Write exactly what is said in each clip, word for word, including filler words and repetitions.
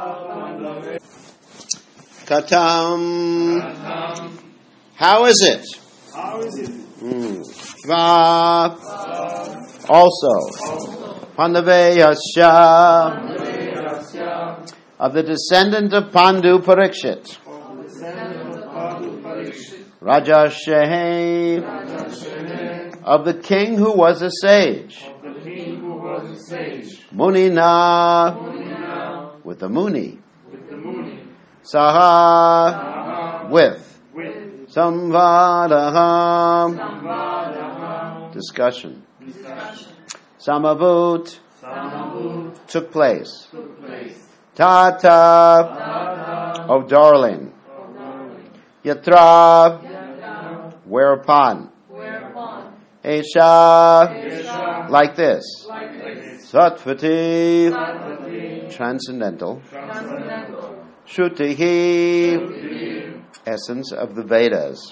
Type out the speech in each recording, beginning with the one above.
Katam. How is it? How is it? Mm. Va. Also. Pandaveyasya. Of the descendant of Pandu Parikshit. Rajashehe. Of the king who was a sage. Munina. With the Muni. Saha. With. Samvadaham. Discussion. Samavut. Took place. Tata. Oh, darling. Yatra. Whereupon. Esha. Like this. Satvati. Transcendental. Shrutihi. Essence of the Vedas.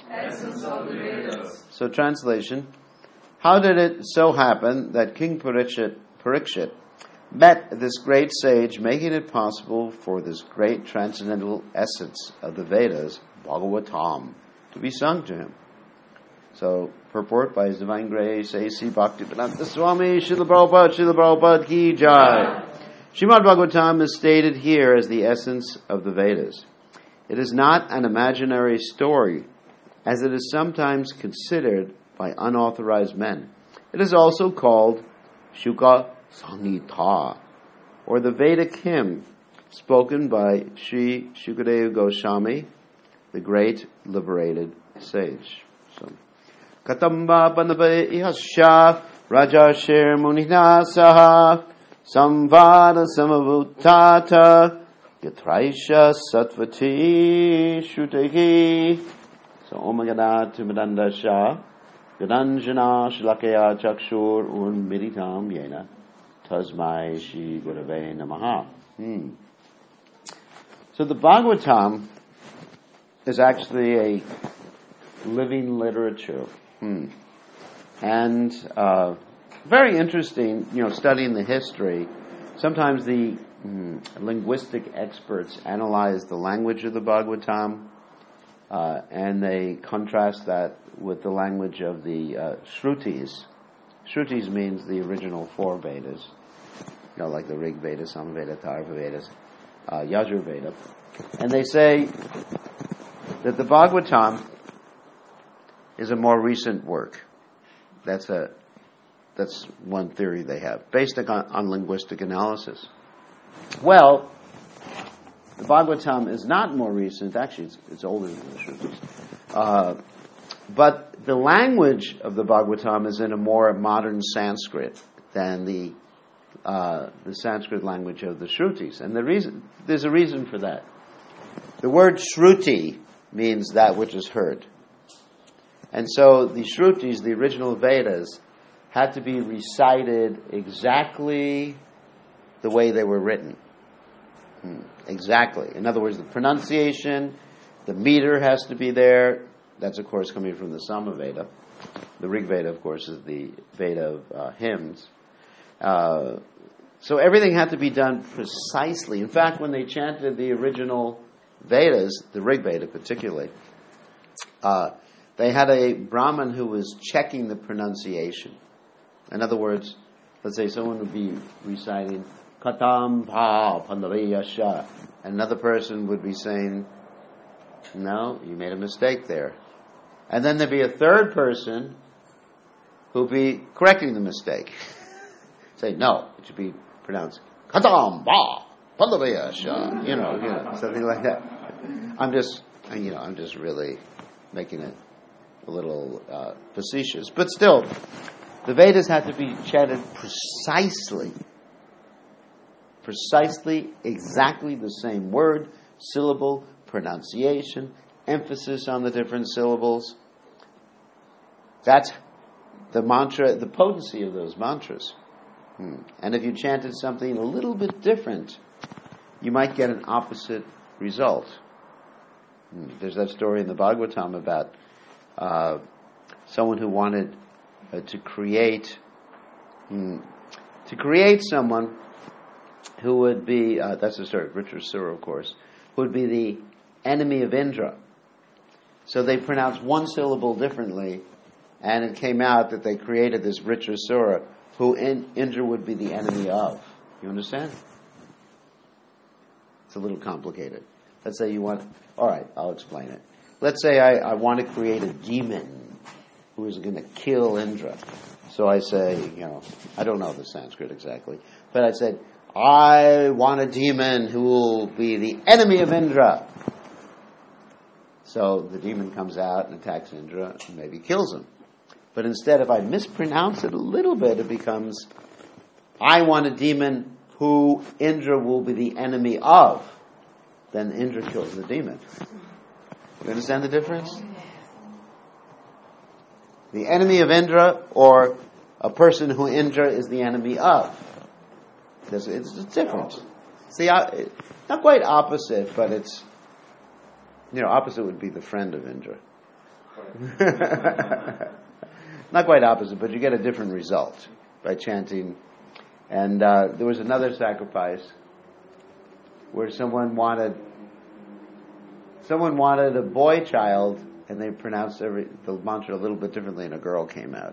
So translation. How did it so happen that King Parikshit, Parikshit met this great sage, making it possible for this great transcendental essence of the Vedas, Bhagavatam, to be sung to him? So, purport by His Divine Grace, A C Bhaktivedanta Swami, Srila Prabhupada, Srila Prabhupada Ki Jai. Srimad Bhagavatam is stated here as the essence of the Vedas. It is not an imaginary story, as it is sometimes considered by unauthorized men. It is also called Shuka Samhita, or the Vedic hymn spoken by Sri Shukadeva Goswami, the great liberated sage. So, Katamba Bandhava Ihasya Rajashir Munina Saha Samvada Samavutata Yatraisha Satvati Shutehi. So Om Gada Timadanda Shah Gadanjana Shlakaya Chakshur Un Miritam Yena Tasmai Shri Gurave Namaha. Hmm. So the Bhagavatam is actually a living literature. Hmm. And uh, very interesting, you know, studying the history. Sometimes the mm, linguistic experts analyze the language of the Bhagavatam, uh, and they contrast that with the language of the uh, Shrutis. Shrutis means the original four Vedas, you know, like the Rig Veda, Samveda, Atharva Vedas, uh, Yajur Veda. And they say that the Bhagavatam is a more recent work. That's a that's one theory they have, based on, on linguistic analysis. Well, the Bhagavatam is not more recent. Actually, it's, it's older than the Shrutis. Uh, but the language of the Bhagavatam is in a more modern Sanskrit than the uh, the Sanskrit language of the Shrutis. And the reason there's a reason for that. The word Shruti means that which is heard. And so the Shrutis, the original Vedas, had to be recited exactly the way they were written. Hmm. Exactly. In other words, the pronunciation, the meter has to be there. That's, of course, coming from the Samaveda. The Rig Veda, of course, is the Veda of uh, hymns. Uh, so everything had to be done precisely. In fact, when they chanted the original Vedas, the Rig Veda particularly, uh, they had a Brahmin who was checking the pronunciation. In other words, let's say someone would be reciting Katam Pa Pandaveyasya, and another person would be saying, no, you made a mistake there. And then there'd be a third person who'd be correcting the mistake. Say, no, it should be pronounced Katam Pa Pandaveyasya, you know, you know, something like that. I'm just, you know, I'm just really making it a little uh, facetious. But still, the Vedas had to be chanted precisely. Precisely, exactly the same word, syllable, pronunciation, emphasis on the different syllables. That's the mantra, the potency of those mantras. Hmm. And if you chanted something a little bit different, you might get an opposite result. Hmm. There's that story in the Bhagavatam about uh, someone who wanted uh, to create hmm, to create someone who would be, uh, that's the story of Vritrasura, of course, who would be the enemy of Indra. So they pronounced one syllable differently, and it came out that they created this Vritrasura, who in, Indra would be the enemy of. You understand? It's a little complicated. Let's say you want, all right, I'll explain it. Let's say I, I want to create a demon who is going to kill Indra. So I say, you know, I don't know the Sanskrit exactly, but I said, I want a demon who will be the enemy of Indra. So the demon comes out and attacks Indra and maybe kills him. But instead, if I mispronounce it a little bit, it becomes, I want a demon who Indra will be the enemy of. Then Indra kills the demon. You understand the difference? The enemy of Indra, or a person who Indra is the enemy of. It's, it's different. See, not quite opposite, but it's, you know, opposite would be the friend of Indra. Not quite opposite, but you get a different result by chanting. And uh, there was another sacrifice where someone wanted someone wanted a boy child, and they pronounced every the mantra a little bit differently, and a girl came out.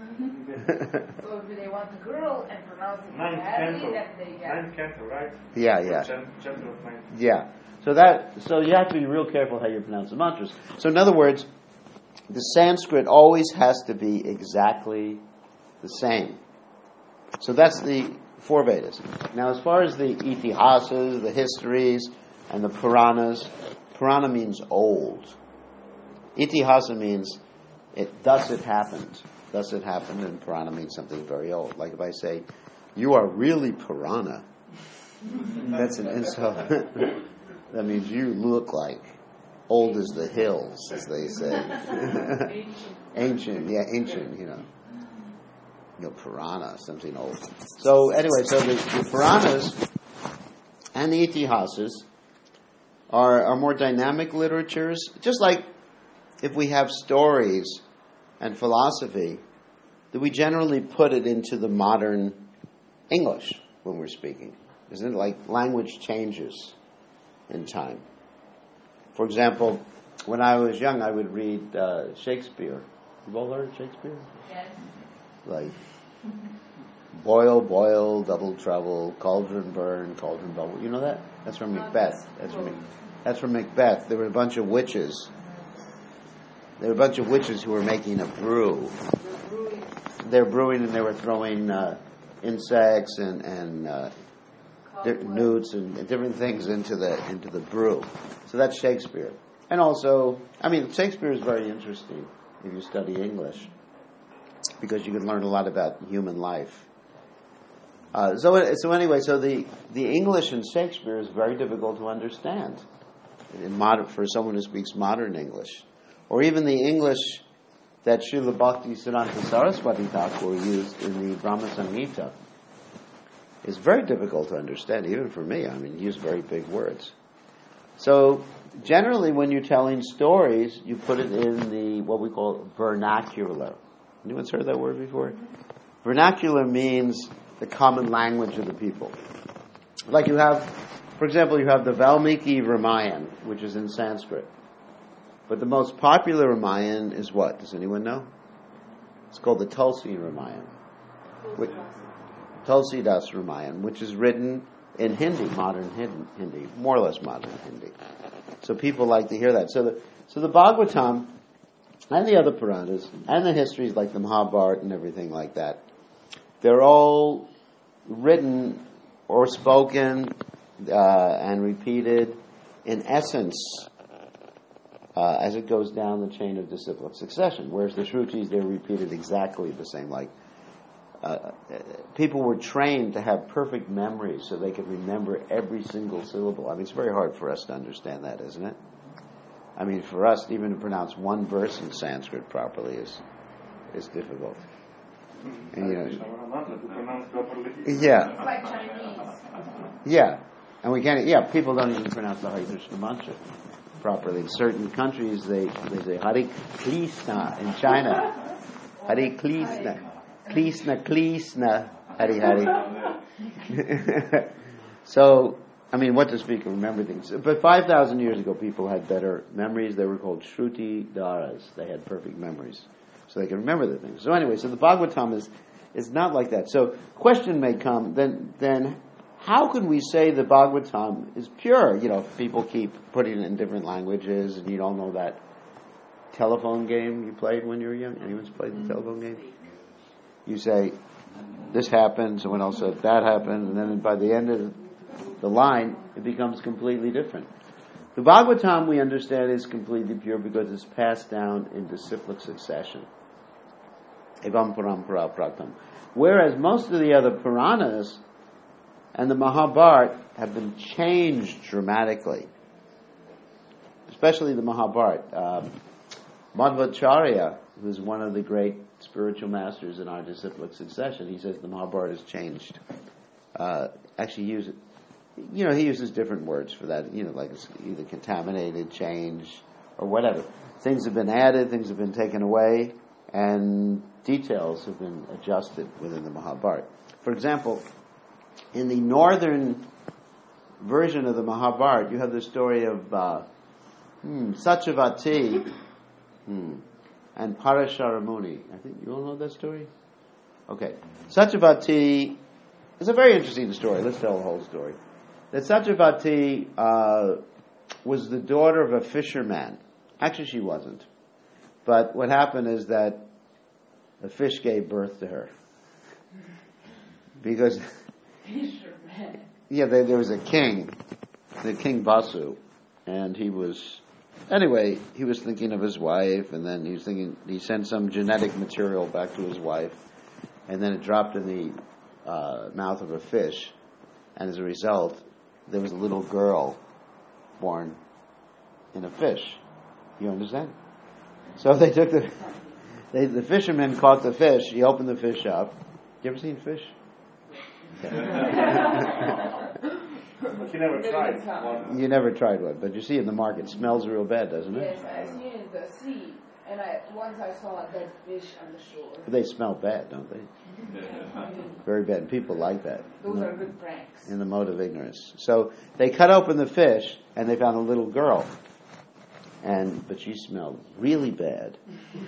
So do they want a girl and pronounce it badly that they get? Ninth canto, right? Yeah, yeah. Chapter of ninth. Yeah. So that so you have to be real careful how you pronounce the mantras. So in other words, the Sanskrit always has to be exactly the same. So that's the four Vedas. Now, as far as the itihasas, the histories, and the Puranas, Purana means old. Itihasa means it. Thus it happened. Thus it happened, and Purana means something very old. Like if I say, "You are really Purana," that's an insult. That means you look like old as the hills, as they say. Ancient, yeah, ancient. You know. You know, Purana, something old. So anyway, so the, the Puranas and the Itihasas are, are more dynamic literatures. Just like if we have stories and philosophy, that we generally put it into the modern English when we're speaking. Isn't it like language changes in time? For example, when I was young, I would read uh, Shakespeare. You've all heard Shakespeare? Yes. Like, boil, boil, double trouble, cauldron burn, cauldron bubble. You know that? That's from Macbeth. That's from, that's from Macbeth. There were a bunch of witches. There were a bunch of witches who were making a brew. They were brewing and they were throwing uh, insects and, and uh, di- newts and different things into the into the brew. So that's Shakespeare. And also, I mean, Shakespeare is very interesting if you study English, because you can learn a lot about human life. Uh, so, so anyway, so the, the English in Shakespeare is very difficult to understand in modern, for someone who speaks modern English. Or even the English that Srila Bhaktisiddhanta Saraswati Thakur used in the Brahma Samhita is very difficult to understand, even for me. I mean, he used very big words. So generally when you're telling stories, you put it in the, what we call vernacular. Anyone's heard that word before? Vernacular means the common language of the people. Like you have, for example, you have the Valmiki Ramayana, which is in Sanskrit. But the most popular Ramayana is what? Does anyone know? It's called the Tulsi Ramayana. Which, Tulsi Das Ramayana, which is written in Hindi, modern Hindi, more or less modern Hindi. So people like to hear that. So the, so the Bhagavatam and the other Puranas, and the histories like the Mahabharata and everything like that, they're all written or spoken uh, and repeated in essence uh, as it goes down the chain of disciplic succession. Whereas the Shrutis, they're repeated exactly the same. Like uh, people were trained to have perfect memory so they could remember every single syllable. I mean, it's very hard for us to understand that, isn't it? I mean, for us, even to pronounce one verse in Sanskrit properly is is difficult. And, you know, yeah. It's like Chinese. Yeah. And we can't, yeah, people don't even pronounce the Hare Krishna mantra properly. In certain countries, they, they say Hare Krishna in China. Hare Krishna. Krishna, Krishna, Hare Hare. So, I mean, what to speak of remember things. But five thousand years ago, people had better memories. They were called Shruti Dharas. They had perfect memories. So they could remember the things. So anyway, so the Bhagavatam is, is not like that. So question may come, then then how can we say the Bhagavatam is pure? You know, if people keep putting it in different languages, and you don't know that telephone game you played when you were young. Anyone's played the telephone game? You say, this happened, someone else said that happened, and then by the end of the line, it becomes completely different. The Bhagavatam, we understand, is completely pure because it's passed down in disciplic succession. Evam Parampara Pratam. Whereas most of the other Puranas and the Mahabharata have been changed dramatically. Especially the Mahabharata. Um, Madhvacharya, who's one of the great spiritual masters in our disciplic succession, he says the Mahabharata has changed. Uh, actually, use it. You know, he uses different words for that. You know, like it's either contaminated, changed, or whatever. Things have been added, things have been taken away, and details have been adjusted within the Mahabharata. For example, in the northern version of the Mahabharata, you have the story of uh, hmm, Satyavati hmm, and Parashara Muni. I think you all know that story? Okay. Satyavati is a very interesting story. Let's tell the whole story. That Satyavati uh, was the daughter of a fisherman. Actually, she wasn't. But what happened is that a fish gave birth to her. Because, yeah, there, there was a king, the King Basu, and he was, anyway, he was thinking of his wife, and then he was thinking, he sent some genetic material back to his wife, and then it dropped in the uh, mouth of a fish, and as a result, there was a little girl born in a fish. You understand? So they took the, they, the fisherman caught the fish, he opened the fish up. You ever seen fish? But you never tried one. You never tried one, but you see in the market, it smells real bad, doesn't it? Yes, I seen it in the sea, and I once I saw a dead fish on the shore. They smell bad, don't they? Very bad. And people like that. Those are good pranks. In the mode of ignorance. So they cut open the fish, and they found a little girl. And but she smelled really bad.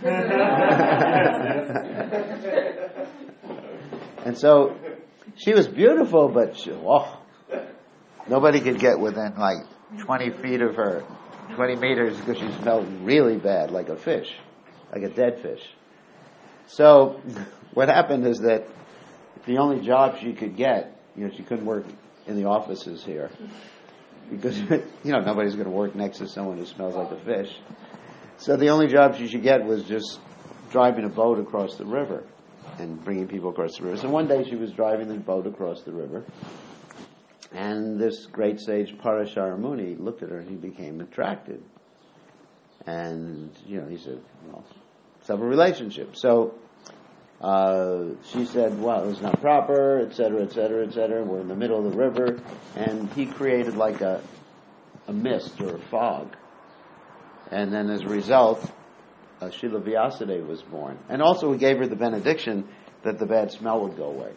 And so she was beautiful, but she, oh, nobody could get within like twenty feet of her, twenty meters, because she smelled really bad, like a fish, like a dead fish. So what happened is that the only job she could get, you know, she couldn't work in the offices here, because, you know, nobody's going to work next to someone who smells like a fish. So the only job she should get was just driving a boat across the river and bringing people across the river. So one day she was driving the boat across the river, and this great sage Parashara Muni looked at her and he became attracted. And, you know, he said, well, let's have a relationship. So uh, she said, well, it's not proper, et cetera, et cetera, et cetera. We're in the middle of the river. And he created like a, a mist or a fog. And then as a result, uh, Srila Vyasadeva was born. And also he gave her the benediction that the bad smell would go away.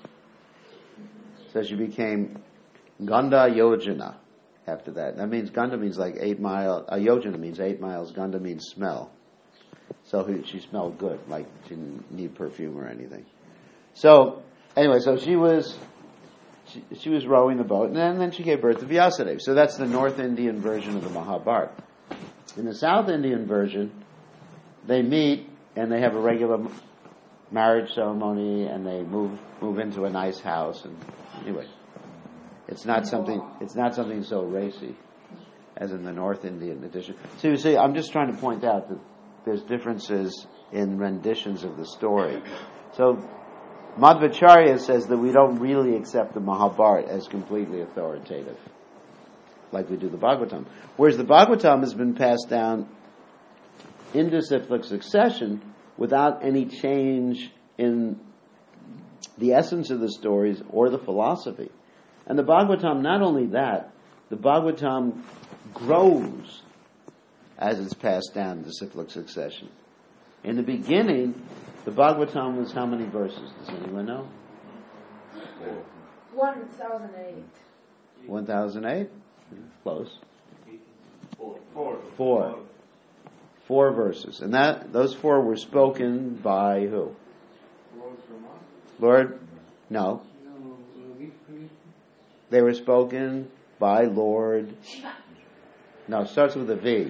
So she became Ganda Yojana after that. That means, Ganda means like eight miles, uh, Yojana means eight miles, Ganda means smell. So he, she smelled good, like she didn't need perfume or anything. So, anyway, so she was, she, she was rowing the boat, and then, and then she gave birth to Vyasadeva. So that's the North Indian version of the Mahabharata. In the South Indian version, they meet and they have a regular marriage ceremony, and they move move into a nice house. And anyway, it's not something it's not something so racy as in the North Indian edition. So you see, I'm just trying to point out that there's differences in renditions of the story. So Madhvacharya says that we don't really accept the Mahabharata as completely authoritative, like we do the Bhagavatam. Whereas the Bhagavatam has been passed down in disciplic succession without any change in the essence of the stories or the philosophy. And the Bhagavatam, not only that, the Bhagavatam grows as it's passed down in disciplic succession. In the beginning, the Bhagavatam was how many verses? Does anyone know? one thousand eight. one thousand eight? Close. Four. Four. Four. Four verses. And that those four were spoken by who? Lord? No. They were spoken by Lord. No, it starts with a V.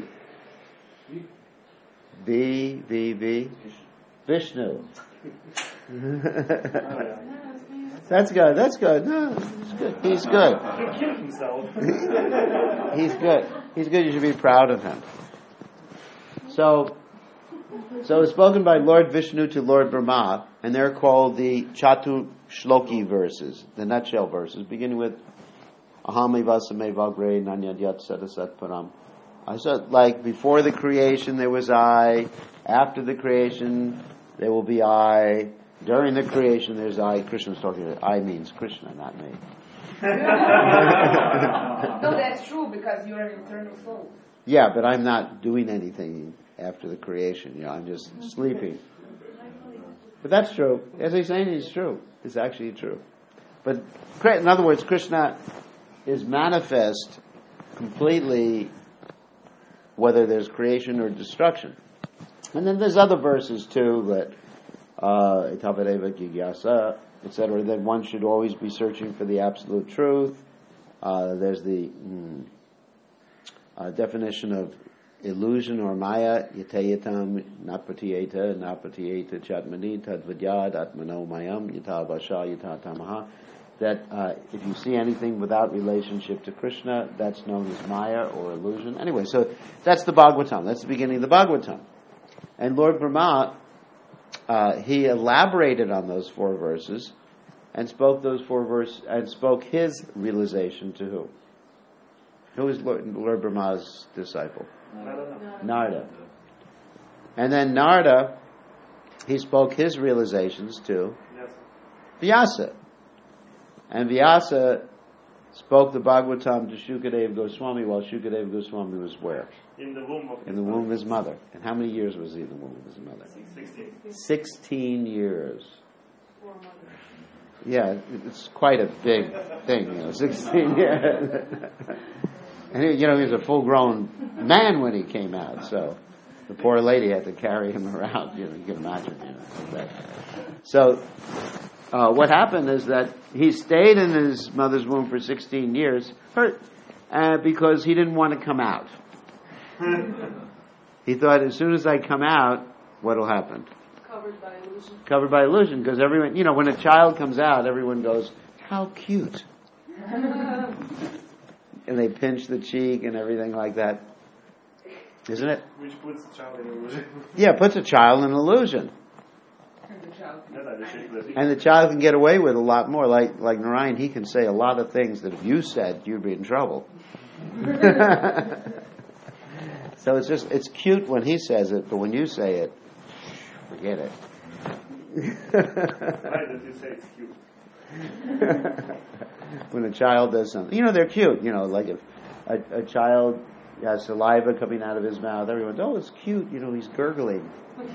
V, V, V. Vishnu. That's good. That's good. No, it's good. He's good. He killed himself. He's good. He's good. You should be proud of him. So, so it's spoken by Lord Vishnu to Lord Brahma, and they're called the Chatu Shloki verses, the nutshell verses, beginning with Aham Evasame Vagre Nanyadyat Sadasat Param. I said, like, before the creation there was I, after the creation there will be I, during the creation there's I. Krishna's talking about I means Krishna, not me. No, that's true, because you're an eternal soul. Yeah, but I'm not doing anything after the creation. You know, I'm just sleeping. But that's true. As he's saying, it's true. It's actually true. But in other words, Krishna is manifest completely, whether there's creation or destruction. And then there's other verses too that Itavareva Gigyasa, et cetera, that one should always be searching for the absolute truth. Uh, there's the mm, uh, definition of illusion or maya, yatayatam napatiyeta, napatiyeta chatmani, tadvadyad, atmano mayam, yatavasha, yatatamaha. That uh, if you see anything without relationship to Krishna, that's known as maya or illusion. Anyway, so that's the Bhagavatam. That's the beginning of the Bhagavatam. And Lord Brahma, uh, he elaborated on those four verses and spoke those four verses and spoke his realization to who? Who is Lord, Lord Brahma's disciple? Narada. Narada. And then Narada, he spoke his realizations to Yes. Vyasa. And Vyasa spoke the Bhagavatam to Shukadeva Goswami while Shukadeva Goswami was where? In the womb of his In the womb of his mother. And how many years was he in the womb of his mother? Sixteen. Sixteen years. Yeah, it's quite a big thing, you know, sixteen years. And he, you know, he was a full-grown man when he came out, so the poor lady had to carry him around, you know, you can imagine, you know. Like that. So, uh, what happened is that he stayed in his mother's womb for sixteen years, hurt, uh, because he didn't want to come out. He thought, as soon as I come out, what'll happen? Covered by illusion. Covered by illusion, because everyone, you know, when a child comes out, everyone goes, how cute. And they pinch the cheek and everything like that. Isn't it? Which puts the child in illusion. Yeah, puts a child in illusion. And the child can get away with a lot more. Like like Narayan, he can say a lot of things that if you said, you'd be in trouble. So it's just, it's cute when he says it, but when you say it, forget it. Right, that you say it's cute. When a child does something, you know, they're cute. You know, like if a, a child has saliva coming out of his mouth, everyone, oh, it's cute. You know, he's gurgling.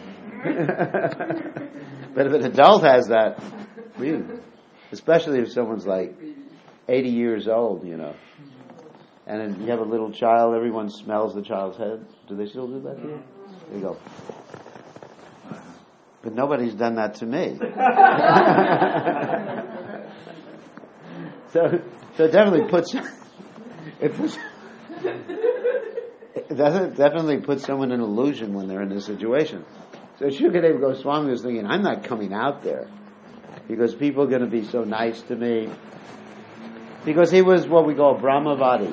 But if an adult has that, really, especially if someone's like eighty years old, you know, and then you have a little child, everyone smells the child's head. Do they still do that here? There you go. But nobody's done that to me. so, so it definitely puts it puts it definitely puts someone in illusion when they're in this situation. So Shukadeva Goswami was thinking, I'm not coming out there because people are going to be so nice to me. Because he was what we call Brahmavadi.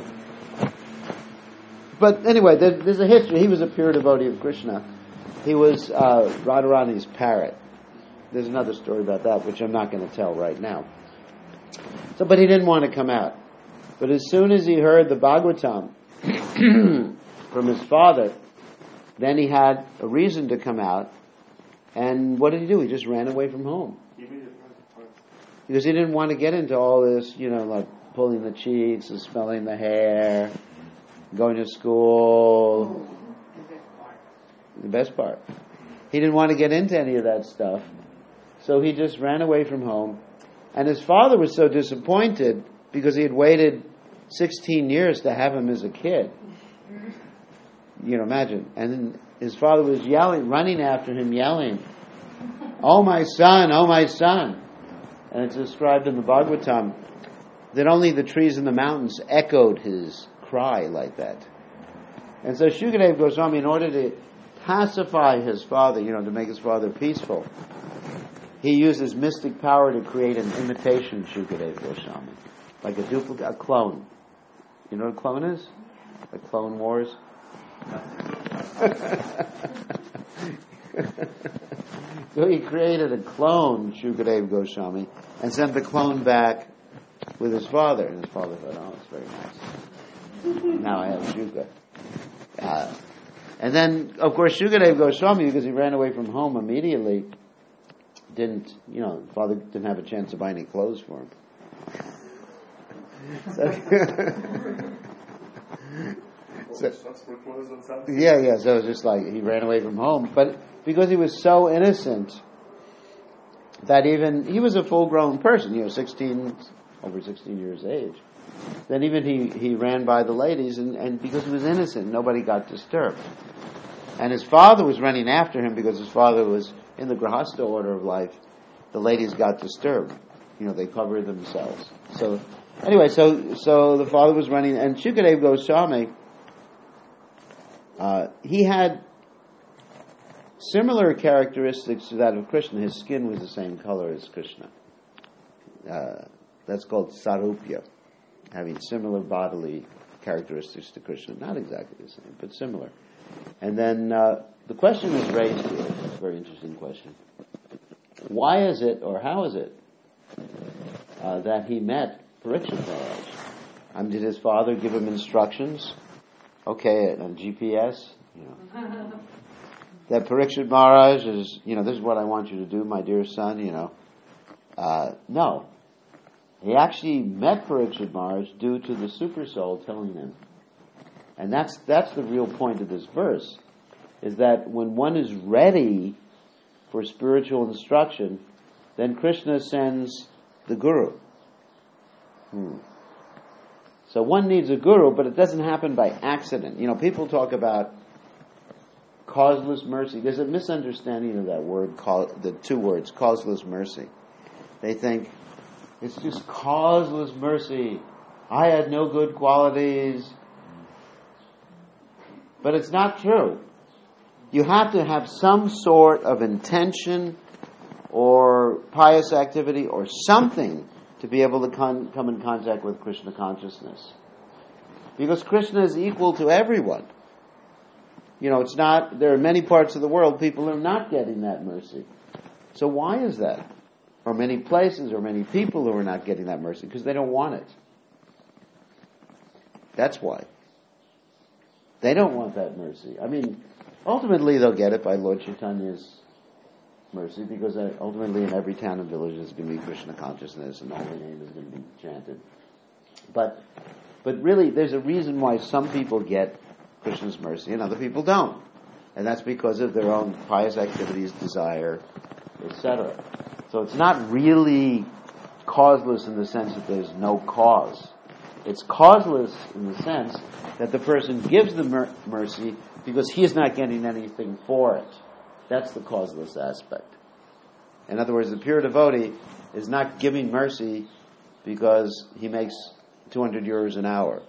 But anyway, there, there's a history. He was a pure devotee of Krishna. He was uh, Radharani's parrot. There's another story about that, which I'm not going to tell right now. So, but he didn't want to come out. But as soon as he heard the Bhagavatam from his father, then he had a reason to come out. And what did he do? He just ran away from home. Because he didn't want to get into all this, you know, like pulling the cheeks and smelling the hair, going to school. The best part. He didn't want to get into any of that stuff. So he just ran away from home. And his father was so disappointed because he had waited sixteen years to have him as a kid. You know, imagine. And then his father was yelling, running after him, yelling, "Oh my son, oh my son." And it's described in the Bhagavatam that only the trees and the mountains echoed his cry like that. And so Shukadeva Goswami, in order to pacify his father, you know, to make his father peaceful, he used his mystic power to create an imitation Shukadeva Goswami, like a duplicate, a clone. You know what a clone is? Like Clone Wars? So he created a clone, Shukadeva Goswami, and sent the clone back with his father. And his father thought, "Oh, it's very nice. Now I have Shuka." Uh, and then, of course, Shukadeva Goswami, because he ran away from home immediately, didn't, you know, the father didn't have a chance to buy any clothes for him. So, so, yeah, yeah, so it was just like he ran away from home. But because he was so innocent that even, he was a full-grown person, you know, sixteen, over sixteen years of age. Then even he, he ran by the ladies, and, and because he was innocent, nobody got disturbed. And his father was running after him because his father was in the Grahastha order of life. The ladies got disturbed. You know, they covered themselves. So, anyway, so so the father was running, and Shukadeva Goswami, uh, he had similar characteristics to that of Krishna. His skin was the same color as Krishna. Uh, that's called sarupya, having similar bodily characteristics to Krishna. Not exactly the same, but similar. And then uh, the question is raised here. It's a very interesting question. Why is it, or how is it, uh, that he met Parikshit Maharaj? Um, did his father give him instructions? Okay, on G P S, you know. That Parikshit Maharaj is, you know, this is what I want you to do, my dear son, you know. Uh, no. He actually met Parikshit Maharaj due to the Super Soul telling him. And that's that's the real point of this verse, is that when one is ready for spiritual instruction, then Krishna sends the Guru. Hmm. So one needs a Guru, but it doesn't happen by accident. You know, people talk about causeless mercy. There's a misunderstanding of that word, the two words, causeless mercy. They think, it's just causeless mercy. I had no good qualities. But it's not true. You have to have some sort of intention or pious activity or something to be able to con- come in contact with Krishna consciousness. Because Krishna is equal to everyone. You know, it's not, there are many parts of the world people are not getting that mercy. So why is that? Or many places or many people who are not getting that mercy because they don't want it. That's why. They don't want that mercy. I mean, ultimately they'll get it by Lord Chaitanya's mercy, because ultimately in every town and village there's going to be Krishna consciousness and the holy name is going to be chanted. But, but really there's a reason why some people get Krishna's mercy and other people don't. And that's because of their own pious activities, desire, et cetera. So it's not really causeless in the sense that there's no cause. It's causeless in the sense that the person gives the mer- mercy because he is not getting anything for it. That's the causeless aspect. In other words, the pure devotee is not giving mercy because he makes two hundred euros an hour.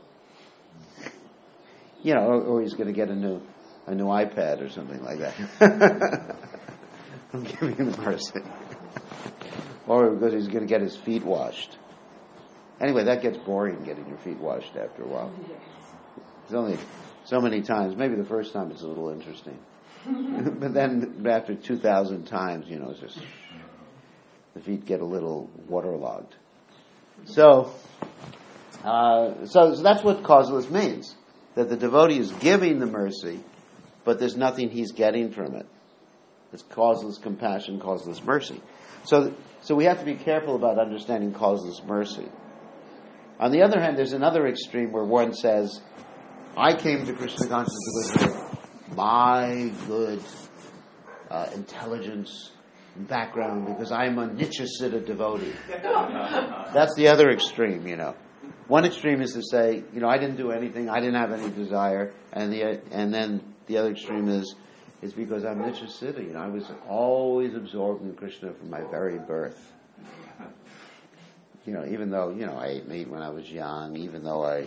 You know, or, or he's going to get a new a new iPad or something like that. I'm giving him mercy. Or because he's going to get his feet washed. Anyway, that gets boring, getting your feet washed after a while. It's only so many times. Maybe the first time it's a little interesting. But then after two thousand times, you know, it's just, the feet get a little waterlogged. So, uh, so, so that's what causeless means. That the devotee is giving the mercy, but there's nothing he's getting from it. It's causeless compassion, causeless mercy. So, so we have to be careful about understanding causeless mercy. On the other hand, there's another extreme where one says, I came to Krishna consciousness because of my good uh, intelligence and background, because I'm a Nityasiddha devotee. That's the other extreme, you know. one extreme is to say, you know, I didn't do anything, I didn't have any desire, and the and then the other extreme is is because I'm Nityasiddha. You know, I was always absorbed in Krishna from my very birth. You know, even though, you know, I ate meat when I was young, even though I,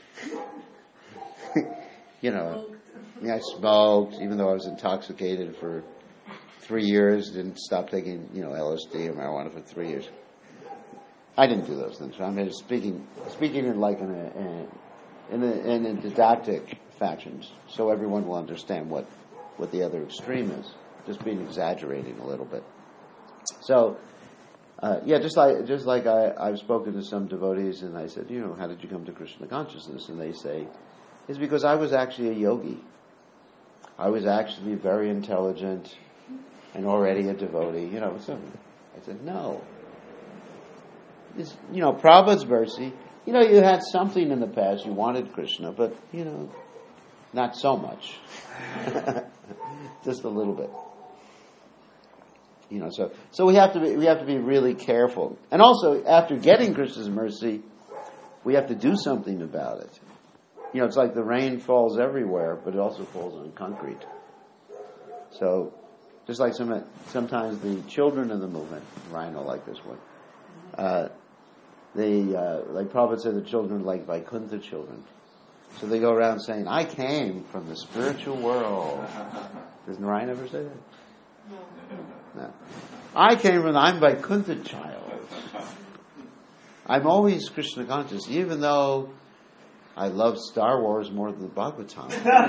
you know, I smoked, even though I was intoxicated for three years, didn't stop taking, you know, L S D or marijuana for three years. I didn't do those things. I'm speaking, speaking in like in a, in a, in a didactic fashion, so everyone will understand what, what the other extreme is. Just being exaggerating a little bit. So, uh, yeah, just like just like I, I've spoken to some devotees, and I said, you know, how did you come to Krishna consciousness? And they say, it's because I was actually a yogi. I was actually very intelligent and already a devotee. You know, so I said, no. It's, you know, Prabhupada's mercy. You know, you had something in the past. You wanted Krishna, but, you know, not so much. Just a little bit. You know, so so we have to be we have to be really careful. And also, after getting Krishna's mercy, we have to do something about it. You know, it's like the rain falls everywhere, but it also falls on concrete. So, just like some sometimes the children of the movement, Ryan will like this one. Uh, they uh, like Prabhupada said, the children are like Vaikuntha children. So they go around saying, "I came from the spiritual world." Does Narayan ever say that? No. No. I came from, I'm Vaikuntha child. I'm always Krishna conscious, even though I love Star Wars more than the Bhagavatam.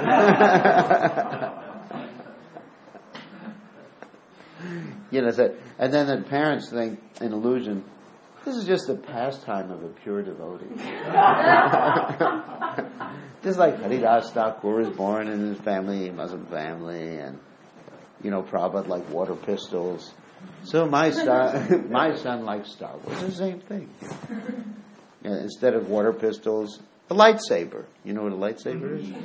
You know, so, and then the parents think, in illusion, this is just a pastime of a pure devotee. Just like Haridas Thakur was born in his family, Muslim family, and, you know, Prabhupada liked water pistols. So my son, my son likes Star Wars. It's the same thing. You know, instead of water pistols, a lightsaber. You know what a lightsaber is?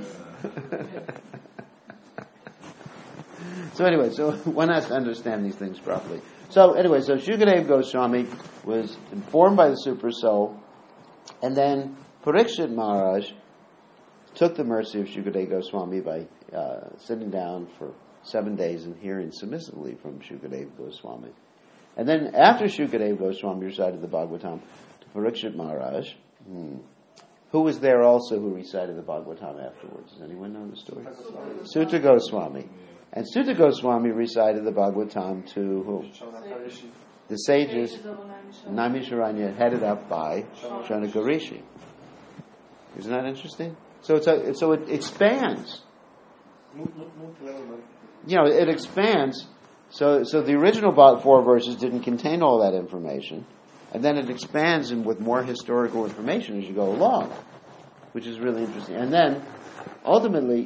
So anyway, so one has to understand these things properly. So anyway, so Shukadeva Goswami was informed by the Super Soul, and then Parikshit Maharaj took the mercy of Shukadeva Goswami by uh, sitting down for seven days and hearing submissively from Shukadeva Goswami. And then after Shukadeva Goswami recited the Bhagavatam to Parikshit Maharaj, hmm, who was there also who recited the Bhagavatam afterwards? Does anyone know the story? Sutta Goswami. And Sutta Goswami recited the Bhagavatam to who? The sages, Naimisharanya, headed up by Shaunaka Rishi. Isn't that interesting? So it's a, so it expands. You know, it expands. So so the original four verses didn't contain all that information, and then it expands in with more historical information as you go along, which is really interesting. And then ultimately,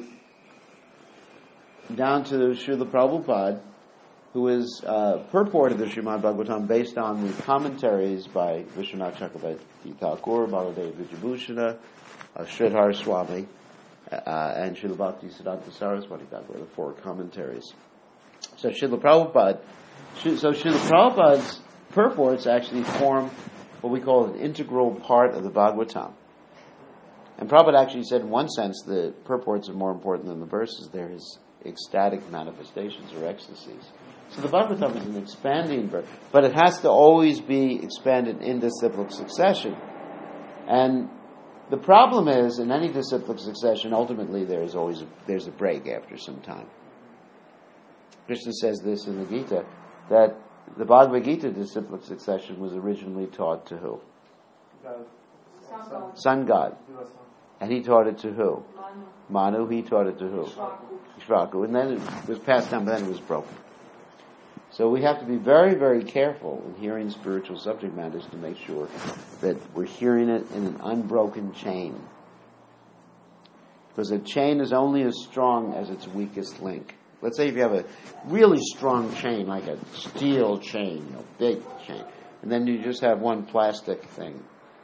down to Srila Prabhupada, who is uh, purported the Srimad Bhagavatam based on the commentaries by Vishwanath Chakravarti Thakur, Baladev Vijayabhushana, uh, Sridhar Swami, uh, and Srila Bhakti Siddhanta Saraswati Thakur, the four commentaries. So Srila Prabhupada, so Srila Prabhupada's purports actually form what we call an integral part of the Bhagavatam. And Prabhupada actually said, in one sense, the purports are more important than the verses. They're his ecstatic manifestations or ecstasies. So the Bhagavatam is an expanding verse, but it has to always be expanded in disciplic succession. And the problem is, in any disciplic succession, ultimately there is always a, there's a break after some time. Krishna says this in the Gita, that the Bhagavad Gita disciplic succession was originally taught to who? Sun God. Sun God. And he taught it to who? Manu. Manu, he taught it to who? Shvaku. Shvaku. And then it was passed down, but then it was broken. So we have to be very, very careful in hearing spiritual subject matters to make sure that we're hearing it in an unbroken chain. Because a chain is only as strong as its weakest link. Let's say if you have a really strong chain, like a steel chain, you know, big chain, and then you just have one plastic thing.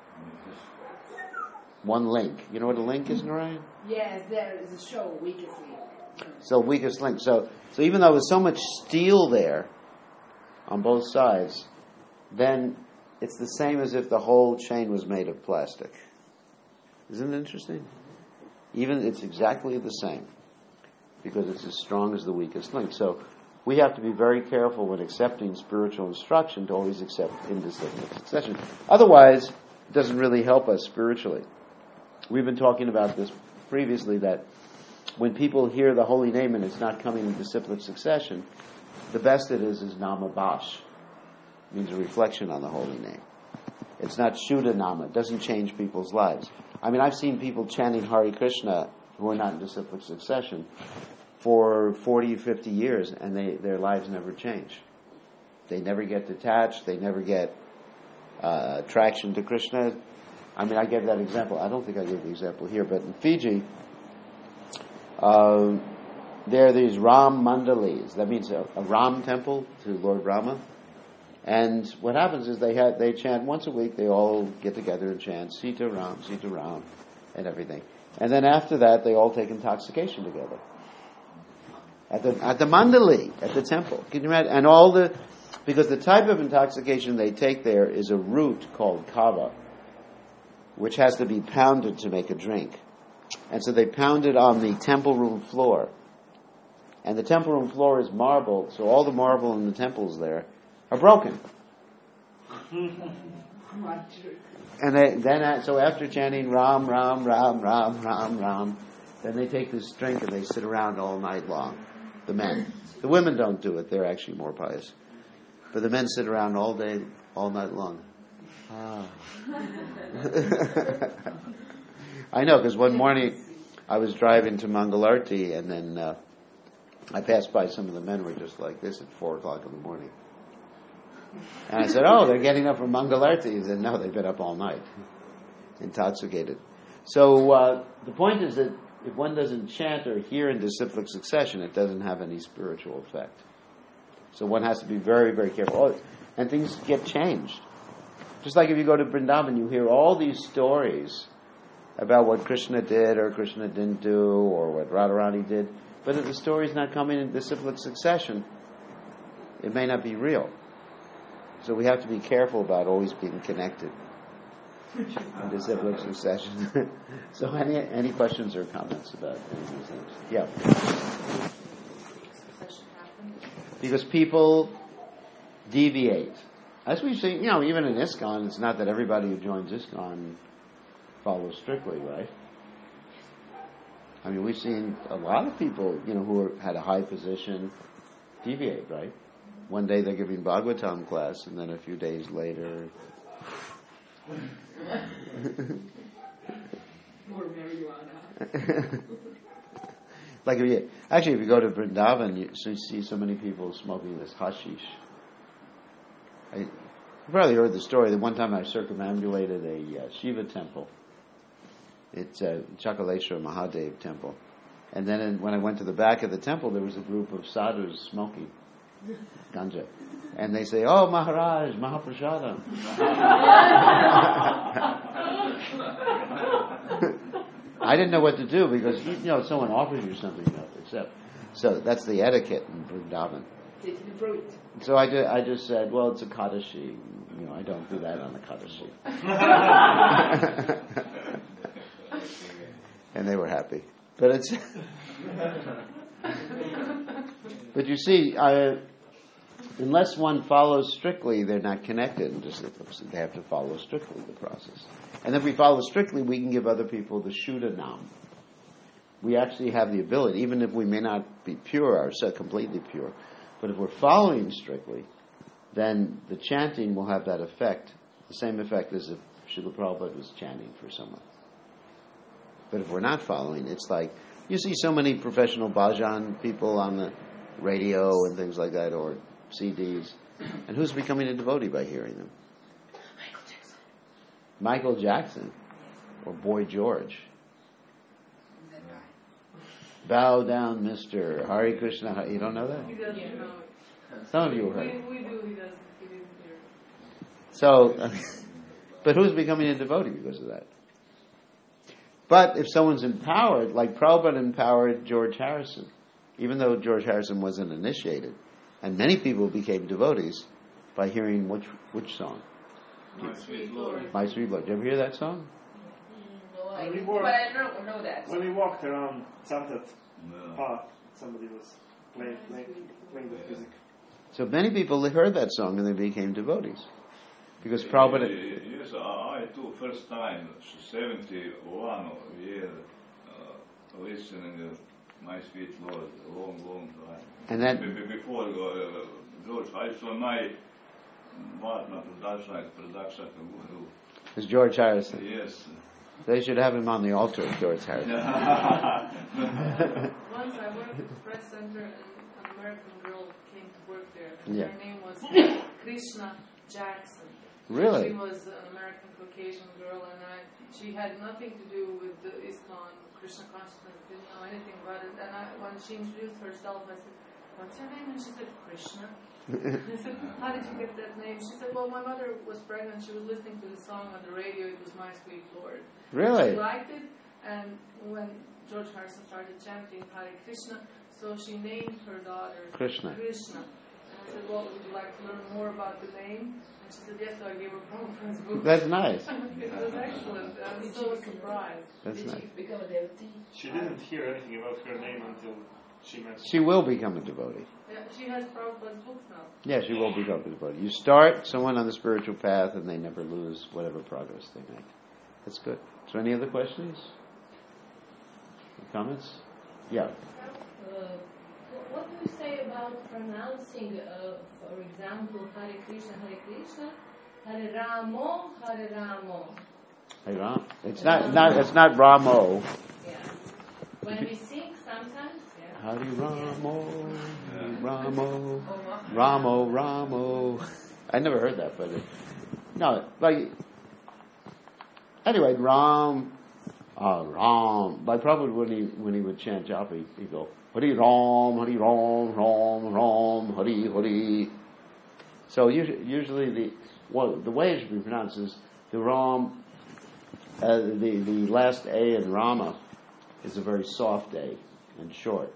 One link. You know what a link is, Narayan? Yes, there is a show, weakest link. So weakest link. So so even though there's so much steel there on both sides, then it's the same as if the whole chain was made of plastic. Isn't it interesting? Even it's exactly the same, because it's as strong as the weakest link. So we have to be very careful when accepting spiritual instruction to always accept in disciplic succession. Otherwise, it doesn't really help us spiritually. We've been talking about this previously, that when people hear the holy name and it's not coming in disciplic succession, the best it is is Nama Bash. It means a reflection on the holy name. It's not Shuddha Nama. It doesn't change people's lives. I mean, I've seen people chanting Hare Krishna who are not in disciplic succession for forty, fifty years, and they, their lives never change. They never get detached. They never get uh, attraction to Krishna. I mean, I gave that example. I don't think I gave the example here, but in Fiji, uh, there are these Ram Mandalis. That means a, a Ram temple to Lord Rama. And what happens is they had, they chant once a week. They all get together and chant Sita Ram, Sita Ram, and everything. And then after that, they all take intoxication together at the at the mandali, at the temple. Can you imagine? And all the, because the type of intoxication they take there is a root called kava, which has to be pounded to make a drink. And so they pound it on the temple room floor. And the temple room floor is marble, so all the marble in the temples there are broken. And they, then, so after chanting Ram, Ram, Ram, Ram, Ram, Ram, then they take this drink and they sit around all night long. The men. The women don't do it. They're actually more pious. But the men sit around all day, all night long. Ah. I know, because one morning I was driving to Mangalarti, and then uh, I passed by some of the men were just like this at four o'clock in the morning. And I said, oh, they're getting up from Mangalarti. He said, no, they've been up all night, intoxicated. So uh, the point is that if one doesn't chant or hear in disciplic succession, it doesn't have any spiritual effect. So one has to be very, very careful. Oh, and things get changed. Just like if you go to Vrindavan, you hear all these stories about what Krishna did or Krishna didn't do, or what Radharani did. But if the story's not coming in disciplic succession, it may not be real. So we have to be careful about always being connected in disciplic succession. So any any questions or comments about any of these things? Yeah. Because people deviate. As we've seen, you know, even in ISKCON, it's not that everybody who joins ISKCON follows strictly, right? I mean, we've seen a lot of people, you know, who are, had a high position deviate, right? One day they're giving Bhagavatam class, and then a few days later... More marijuana. Like if you, actually, if you go to Vrindavan, you see so many people smoking this hashish. I, you probably heard the story that one time I circumambulated a uh, Shiva temple. It's a Chakaleshwar Mahadev temple. And then in, when I went to the back of the temple, there was a group of sadhus smoking ganja. And they say, oh, Maharaj, Mahaprasadam. I didn't know what to do because, you know, someone offers you something, you know, accept. So that's the etiquette in Vrindavan. So I, ju- I just said, well, it's a Kadashi. You know, I don't do that on the Kadashi. And they were happy. But it's... But you see, I, unless one follows strictly, they're not connected. And just, they have to follow strictly the process. And if we follow strictly, we can give other people the Shuddha Nam. We actually have the ability, even if we may not be pure, ourselves completely pure, but if we're following strictly, then the chanting will have that effect, the same effect as if Srila Prabhupada was chanting for someone. But if we're not following, it's like, you see so many professional bhajan people on the radio and things like that, or C Ds, and who's becoming a devotee by hearing them? Michael Jackson. Michael Jackson, or Boy George. Bow down, Mister Hare Krishna. You don't know that? He doesn't know. Some of you have heard. We, we do. He doesn't. He didn't hear. So, but who's becoming a devotee because of that? But if someone's empowered, like Prabhupada empowered George Harrison, even though George Harrison wasn't initiated, and many people became devotees by hearing which which song? My Sweet Lord. My Sweet Lord. Did you ever hear that song? No, I When we did, were- but I know, know that. When we walked around Santat No. Park, somebody was playing, playing, playing that music. So many people heard that song and they became devotees. Because Prabhupada, Yes, I too, first time, seventy-one year, uh, listening uh, My Sweet Lord, long, long time. and that, Be- be- Before uh, George Harrison, my partner production, production guru. was George Harrison. Yes. They should have him on the altar of George Harrison. Once I worked at the press center and an American girl came to work there. And Yeah. her name was Krishna Jackson. Really? She was an American Caucasian girl, and I, she had nothing to do with the ISKCON, Krishna consciousness, didn't know anything about it. And I, when she introduced herself, I said, "What's her name?" And she said, "Krishna." I said, "How did you get that name?" She said, "Well, my mother was pregnant. She was listening to the song on the radio. It was My Sweet Lord." Really? She liked it, and when George Harrison started chanting Hare Krishna, so she named her daughter Krishna. Krishna. And I said, "Well, would you like to learn more about the name?" And she said, "Yes." So I gave her Prabhupada's book. That's nice. It was excellent. I was so surprised. That's Did nice. she become a devotee? She didn't hear anything about her name until she met. She will become a devotee. Yeah, she has Prabhupada's books now. Yeah, she will become a devotee. You start someone on the spiritual path and they never lose whatever progress they make. That's good. Is there any other questions? Comments? Yeah. Uh, what do you say about pronouncing, uh, for example, Hare Krishna, Hare Krishna, Hare Ramo, Hare Ramo? Hey, Ram. It's not, not, it's not Ramo. Yeah. When we sing, sometimes, yeah. Hari Ramo, Hari Ramo, Ramo, Ramo. I never heard that, but it, no, like, anyway, Ram, uh, Ram. Like probably when he when he would chant japa, he'd go Hari Ram, Hari Ram, Ram, Ram, Hari Hari. So usually, usually the well, the way it should be pronounced is the Ram, uh, the the last A in Rama is a very soft A and short.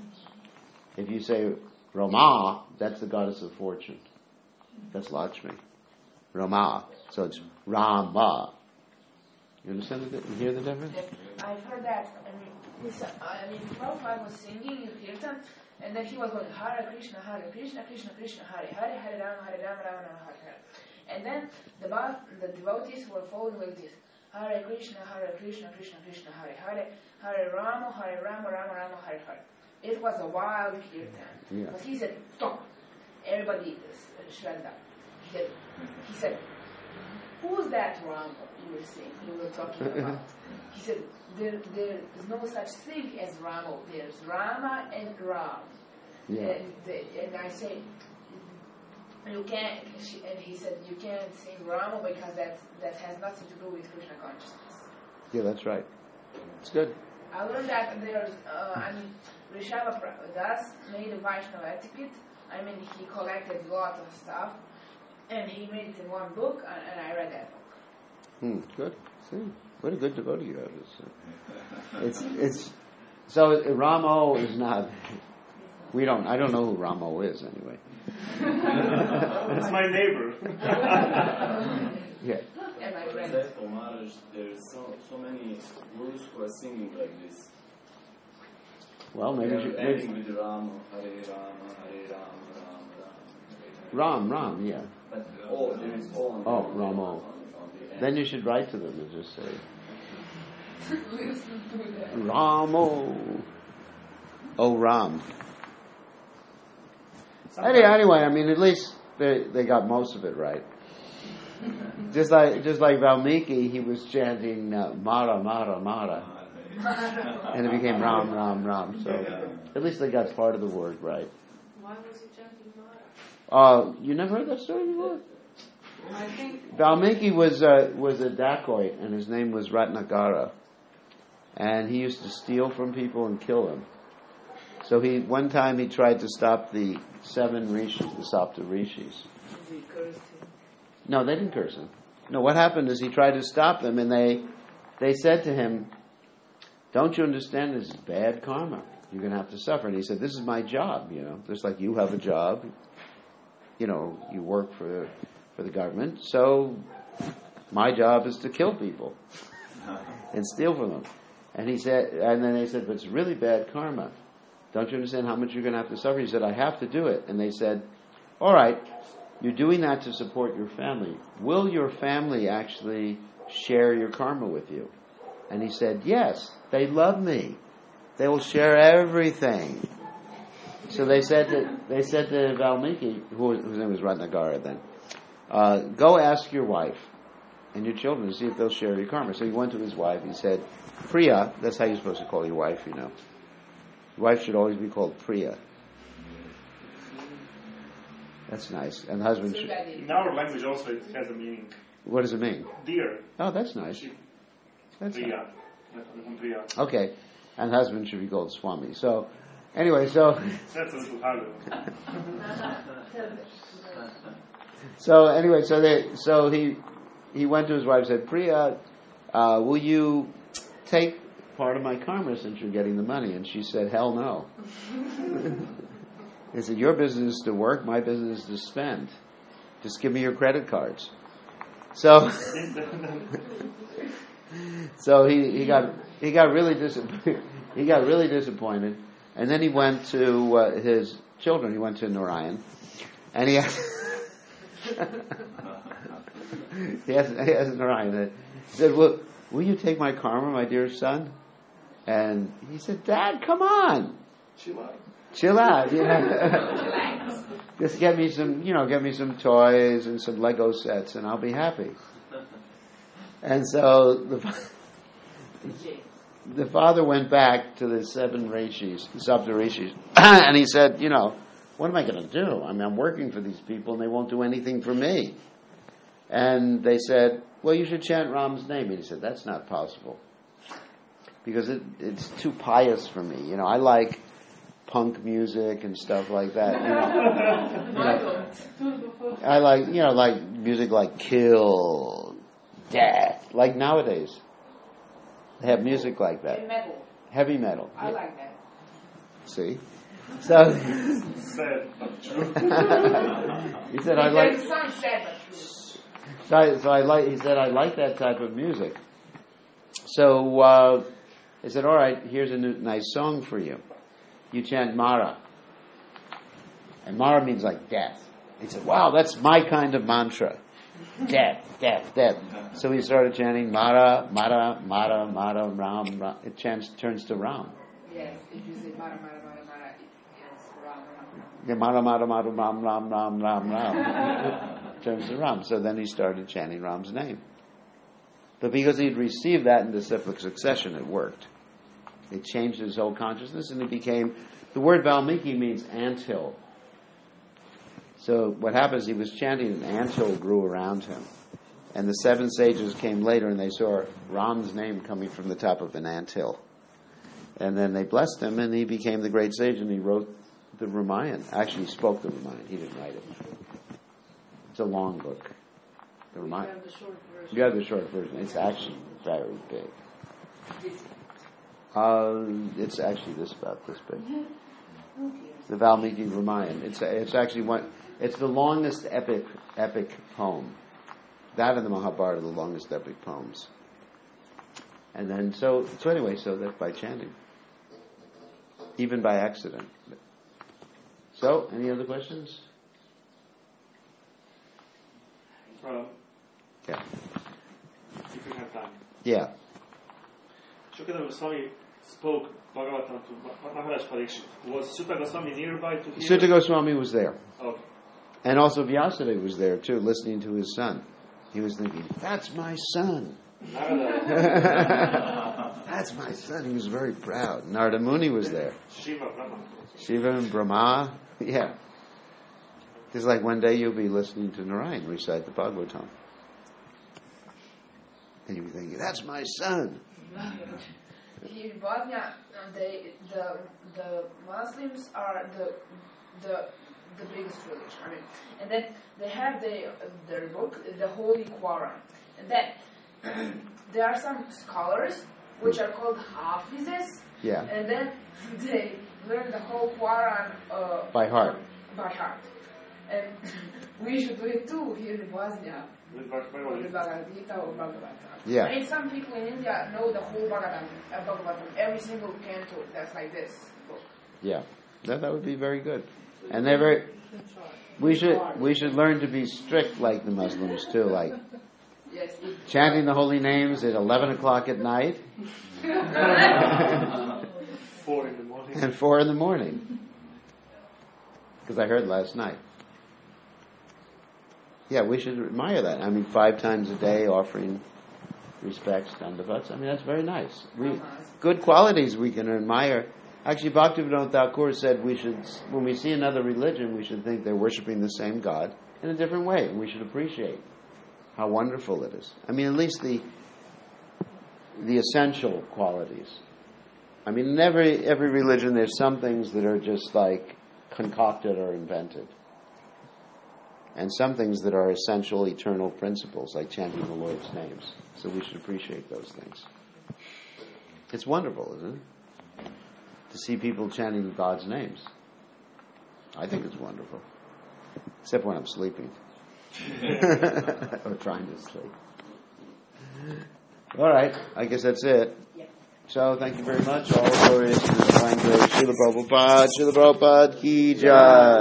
If you say Rama, that's the goddess of fortune. That's Lakshmi. Rama. So it's Rama. You understand the, you hear the difference? I've heard that. I mean, this, I mean, Prabhupada was singing in Kirtan, and then he was going Hare Krishna, Hare Krishna, Krishna Krishna, Hare Hare, Hare Rama, Hare Rama, Rama Rama, Hare Hare. And then the the devotees were following like this: Hare Krishna, Hare Krishna, Krishna Krishna, Hare Hare, Hare Rama, Hare Rama, Rama Rama, Hare Hare. It was a wild Kirtan. Yeah. But he said, "Stop!" Everybody uh, shrank down. He said, he said, "Who's that Rama you were saying? You were talking about?" He said, there, there is no such thing as Rama. There's Rama and Ram. Yeah. And, the, and I say, you can't. She, and he said, you can't say Rama because that that has nothing to do with Krishna consciousness. Yeah, that's right. It's good. I learned that there's. Uh, I mean, Rishabha Das made a Vaishnava etiquette. I mean, he collected a lot of stuff, and he made it in one book, and, and I read that book. Hmm, good. See, what a good devotee you have. It's, it's, it's so Ramo is not. We don't. I don't know who Ramo is anyway. It's my neighbor. Yeah. And my For friend. example, Maharaj, there's so so many gurus who are singing like this. Well, maybe, They you are should, ending maybe with Rama, Hare Rama, Hare Rama, Rama Rama. Ram, Ram, yeah. But all there is all. on the- Oh, Ramo. on- on the end. Then you should write to them and just say, Ramo. Oh, Ram. Anyway, anyway, I mean, at least they they got most of it right. Just like just like Valmiki, he was chanting uh, Mara, Mara, Mara, and it became Ram, Ram, Ram. So at least they got part of the word right. Why was he chanting Mara? Uh, you never heard that story before? I think Valmiki was uh, was a dacoit, and his name was Ratnagara, and he used to steal from people and kill them. So he one time he tried to stop the seven rishis, the Sapta rishis. He cursed him. No, they didn't curse him. No, what happened is he tried to stop them, and they they said to him, "Don't you understand? This is bad karma. You're going to have to suffer." And he said, "This is my job. You know, just like you have a job. You know, you work for for the government. So my job is to kill people." and steal from them. And he said, and then they said, but it's really bad karma. Don't you understand how much you're going to have to suffer? He said, I have to do it. And they said, all right, you're doing that to support your family. Will your family actually share your karma with you? And he said, yes, they love me. They will share everything. So they said to, they said to Valmiki, who, whose name was Ratnagara then, uh, go ask your wife and your children to see if they'll share your karma. So he went to his wife. He said, Priya, that's how you're supposed to call your wife, you know. Your wife should always be called Priya. That's nice. And the husband should... In our language also it has a meaning. What does it mean? Dear. Oh, that's nice. That's Priya. nice. Priya. Okay. And husband should be called Swami. So, anyway, so... That's a little harder. So, anyway, so they, so he he went to his wife and said, Priya, uh, will you take part of my karma since you're getting the money? And she said, hell no. He said, your business is to work, my business is to spend. Just give me your credit cards. So, so he, he got he got really disappointed. He got really disappointed, and then he went to uh, his children. He went to Narayan, and he asked, he asked, he asked Narayan. He said, "Will will you take my karma, my dear son?" And he said, "Dad, come on, Chill out. chill out. You know, just get me some, you know, get me some toys and some Lego sets, and I'll be happy." And so the the father went back to the seven rishis, the Sapta rishis, and he said, "You know, what am I going to do? I mean, I'm working for these people, and they won't do anything for me." And they said, "Well, you should chant Ram's name." And he said, "That's not possible, because it, it's too pious for me. You know, I like punk music and stuff like that. You know, you know, I like, you know, like music like Kill, Death, like nowadays. They have music like that. Heavy metal. Heavy metal. I like that. See? So Sad but true. he said, "I like." There's some sad but true. So I, so I like. He said, "I like that type of music." So uh, he said, "All right, here's a new, nice song for you. You chant Mara." And Mara means like death. He said, "Wow, that's my kind of mantra. Death, death, death." So he started chanting Mara, Mara, Mara, Mara, Ram, Ram. It chants, turns to Ram. Yes, if you say Mara, Mara, Mara, Mara, it is Ram, Ram, Ram. Yeah, Mara, Mara, Mara, Ram, Ram, Ram, Ram, Ram. Turns to Ram. So then he started chanting Ram's name. But because he'd received that in disciplic succession, it worked. It changed his whole consciousness, and it became, the word Valmiki means anthill. So what happens, he was chanting, an anthill grew around him. And the seven sages came later, and they saw Ram's name coming from the top of an anthill. And then they blessed him, and he became the great sage, and he wrote the Ramayana. Actually, he spoke the Ramayana. He didn't write it. It's a long book. The We Ramayana. have the short version. You have the short version. It's actually very big. Uh, it's actually this about this big. The Valmiki Ramayana. It's it's actually one. It's the longest epic epic poem. That and the Mahabharata are the longest epic poems. And then so so anyway, so that's by chanting, even by accident. So, any other questions? Well, Yeah. if you have time. Yeah. Shukadeva Goswami spoke Bhagavatam to Maharaj Parikshit. Was Sutta Goswami nearby to hear? Sutta Goswami was there. Oh, And also Vyasadeva was there too, listening to his son. He was thinking, "That's my son." Narada. That's my son. He was very proud. Narada Muni was there. Shiva, Brahma. Shiva and Brahma. Yeah. It's like one day you'll be listening to Narayan recite the Bhagavatam. And you'll be thinking, "That's my son." In Bosnia, they, the the Muslims are the the the biggest religion. I mean, and then they have the their book, the Holy Quran, and then there are some scholars which are called Hafizes, Yeah. and then they learn the whole Quran uh, By heart. By heart, And we should do it too here in Bosnia. With Bhag- Or Bhagavad the Gita. Bhagavad Gita or Bhagavatam. Yeah. I mean, some people in India know the whole Bhagavatam, uh, Bhagavatam, every single canto that's like this book. Yeah, that, that would be very good. And they're very, we should we should learn to be strict like the Muslims too, like Yes. chanting the holy names at eleven o'clock at night Four in the morning. and four in the morning. Because I heard last night. Yeah, we should admire that. I mean, five times a day offering respects, dandavats. I mean, that's very nice. We good qualities we can admire. Actually, Bhaktivinoda Thakur said we should, when we see another religion, we should think they're worshiping the same God in a different way, and we should appreciate how wonderful it is. I mean, at least the the essential qualities. I mean, in every every religion, there's some things that are just like concocted or invented, and some things that are essential, eternal principles, like chanting the Lord's names. So we should appreciate those things. It's wonderful, isn't it? To see people chanting God's names. I think it's wonderful. Except when I'm sleeping. Or trying to sleep. All right, I guess that's it. So thank you very much. All glory is to the divine grace. Srila Prabhupada, Srila Prabhupada ki jai.